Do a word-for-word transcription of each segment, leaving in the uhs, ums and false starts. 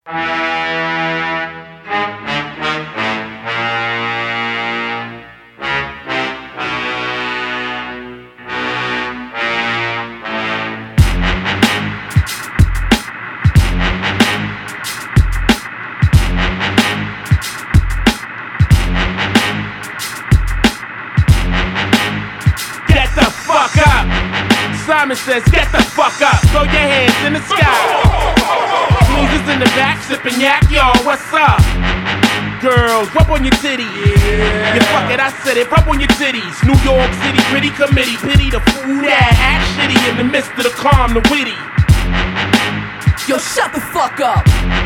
Simon says, get the fuck up, throw your hands in the sky. Sneezers in the back, sipping yak, y'all, what's up? Girls, rub on your titties. Yeah. Yeah, fuck it, I said it, rub on your titties. New York City, pretty committee, pity the fool that act shitty in the midst of the calm, the witty. Yo, shut the fuck up.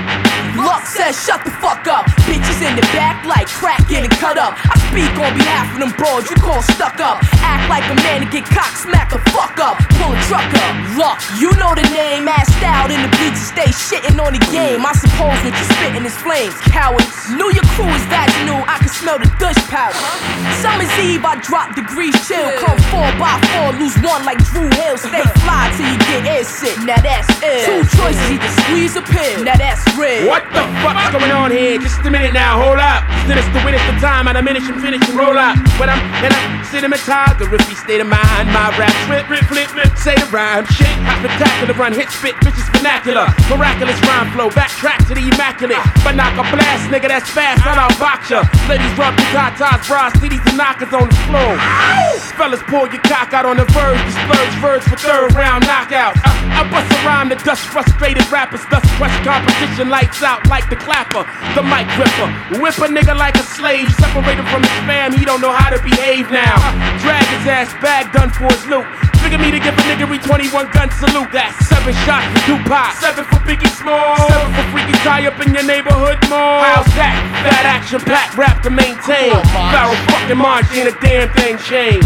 Luck says shut the fuck up. Bitches in the back like crack getting cut up. I speak on behalf of them broads you call stuck up. Act like a man to get cock smack the fuck up. Pull a truck up. Luck, you know the name. Assed out in the bleachers, stay shitting on the game. I suppose what you spitting is flames. Cowards, knew your crew is vaginal. I can smell the gush powder. Summer's Eve, I drop degrees chill. Come four by four, lose one like Drew Hill. Stay fly till you get air sick. Now that's ill. Two choices, either squeeze or pill. Now that's real. What the fuck's going on here? Just a minute now, hold up. Sinister win the time, I diminish and finish and roll up. But I'm in a cinematography state of mind. My rap trip, rip, flip, flip, say the rhyme. Shit, spectacular run, hit, spit, bitches vernacular. Miraculous rhyme flow, backtrack to the immaculate. But knock a blast, nigga, that's fast, I don't box ya. Ladies rub the tatas, bras, titties and knockers on the floor. Ow! Fellas, pull your cock out on the verge. The splurge verge for third round knockout. Uh, I bust a rhyme to dust frustrated rappers. Thus crush competition, lights out like the clapper. The mic ripper, whip a nigga like a slave. Separated from his fam, he don't know how to behave now. Drag his ass back, done for his loot. Figure me to give a nigga twenty-one gun salute. That's seven shots for Tupac, seven for Biggie Small, seven for Freaky tie up in your neighborhood mall. How's that? That action packed rap to maintain. Pharaoh fucking March, ain't a damn thing changed.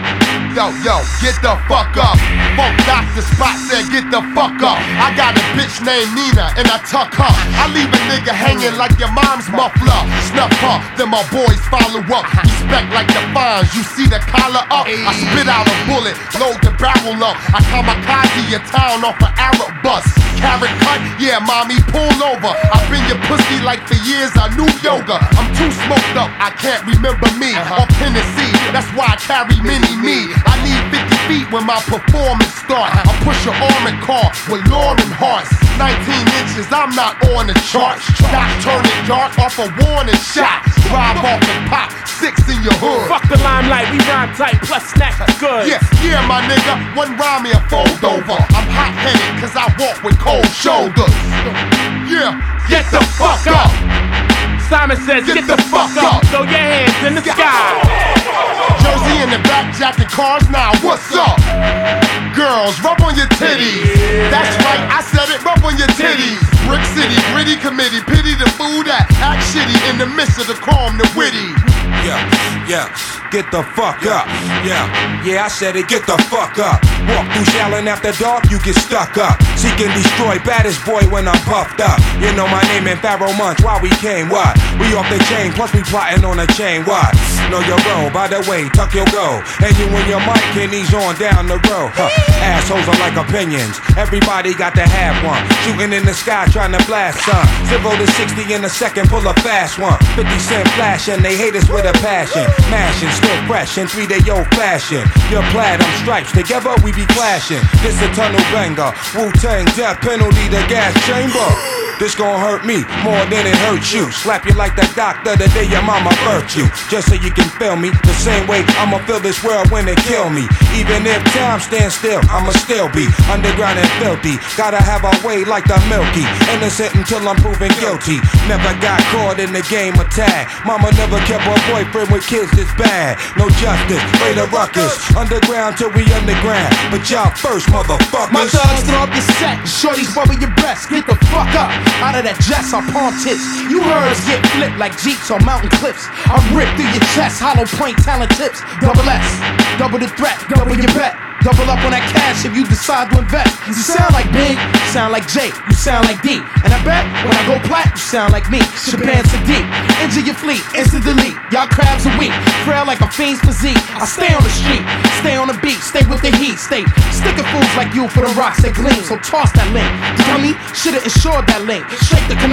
Yo, yo, get the fuck up. Funk Doctor Spot said get the fuck up. I got a bitch named Nina and I tuck her. I leave a nigga hanging like your mom's muffler. Snuff her, then my boys follow up. Respect like the fines, you see the collar up. I spit out a bullet, load the barrel up. I kamikaze your town off an Arab bus. Carrot cut, yeah mommy, pull over. I've been your pussy like for years, I knew yoga. I'm too smoked up, I can't remember me. Or Tennessee, that's why I carry mini me. I need fifty feet when my performance start. I push an armored car with Lauren Hearts. nineteen inches, I'm not on the charts. Stop turning dark off a warning shot. Drive off and pop, six in your hood. Fuck the limelight, we rhyme tight, plus snacks is good. Yeah, yeah my nigga, one rhyme me a fold over. I'm hot headed cause I walk with cold shoulders. Yeah, get the fuck up. Simon says get, get the, the fuck up. Throw your hands in the sky. Jersey in the back, jacking cars now, what's up? Girls, rub on your titties. Yeah. That's right, I said it, rub on your titties. Brick City, gritty committee, pity the fool that act shitty in the midst of the calm, the witty. Yeah, yeah, get the fuck up. Yeah, yeah, I said it, get the fuck up. Walk through Shallon after dark, you get stuck up. Seek and destroy, baddest boy when I'm puffed up. You know my name in Pharaoh Munch, why we came, what? We off the chain, plus we plotting on a chain, what? Know your role, by the way, tuck your go. And you and your mic and he's on down the road. Huh. Assholes are like opinions, everybody got to have one. Shooting in the sky, trying to blast some. Zero to sixty in a second, pull a fast one. fifty cent flashing, they hate us with a passion. Mashing, still fresh in three day old fashion. Your platinum stripes, together we be clashing. This a tunnel banger, Wu-Tang death penalty, the gas chamber. This gon' hurt me more than it hurts you. Slap you like the doctor the day your mama birthed you. Just so you can feel me the same way I'ma feel this world when they kill me. Even if time stands still, I'ma still be underground and filthy. Gotta have a way like the Milky. Innocent until I'm proven guilty. Never got caught in the game of tag. Mama never kept a boyfriend with kids this bad. No justice, way the ruckus. Underground till we underground. But y'all first, motherfuckers. My thugs throw up your set. Shorties rubber your breast. Get the fuck up. Out of that dress, I palm tits. You herbs get flipped like Jeeps on mountain cliffs. I rip through your chest, hollow point talent tips. Double S, double the threat, double your bet. Double up on that cash if you decide to invest. You sound like Big, sound like Jake, you sound like D. And I bet when I go plat, you sound like me. Shaban Sadiq, injure your fleet, instant delete. Y'all crabs are weak, frail like a fiend's physique. I stay on the street, stay on the beat, stay with the heat, stay sticking fools like you for the rocks that gleam. So toss that link, dummy, shoulda insured that link. Shake the canal.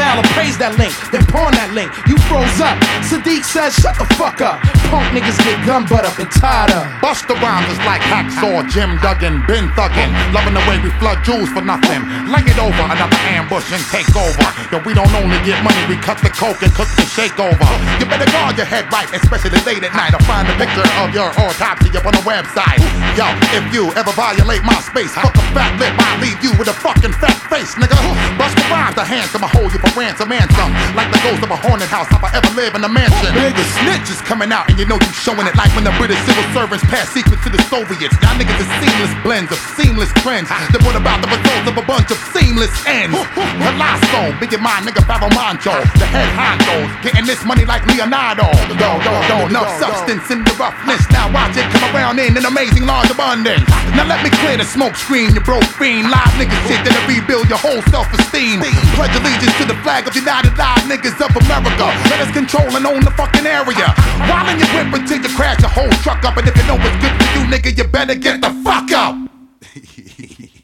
email or praise that link, then pawn that link. You froze up. Sadiq says, shut the fuck up. Punk niggas get gun butt up and tied up. Busta Rhymes is like Hacksaw, Jim Duggan, been thuggin'. Loving the way we flood jewels for nothing. Lay it over, another ambush and take over. Yo, we don't only get money, we cut the coke and cook the shake over. You better guard your head right, especially late at night. I'll find a picture of your autopsy up on the website. Yo, if you ever violate my space, fuck a fat lip, I'll leave you with a fucking fat face, nigga. Busta Rhymes, the handsome, I hold you for ransom and some. Like the ghost of a haunted house, if I ever live in a mansion. Nigga, snitch is coming out and you know you showing it. Like when the British civil servants passed secrets to the Soviets. Y'all niggas is seamless blends of seamless trends that brought about the results of a bunch of seamless ends. Colosso, big in my nigga Faro Mancho, the head honcho, getting this money like Leonardo. Yo, yo, yo, enough substance in the roughness. Now watch it come around in an amazing large abundance. Now let me clear the smoke screen, you broke fiend. Live niggas shit that'll rebuild your whole self-esteem. Pledge allegiance to the flag of United Live Niggas of America. Let us control and own the fucking area. While in your whip until you crash your whole truck up. And if you know what's good for you, nigga, you better get the fuck up.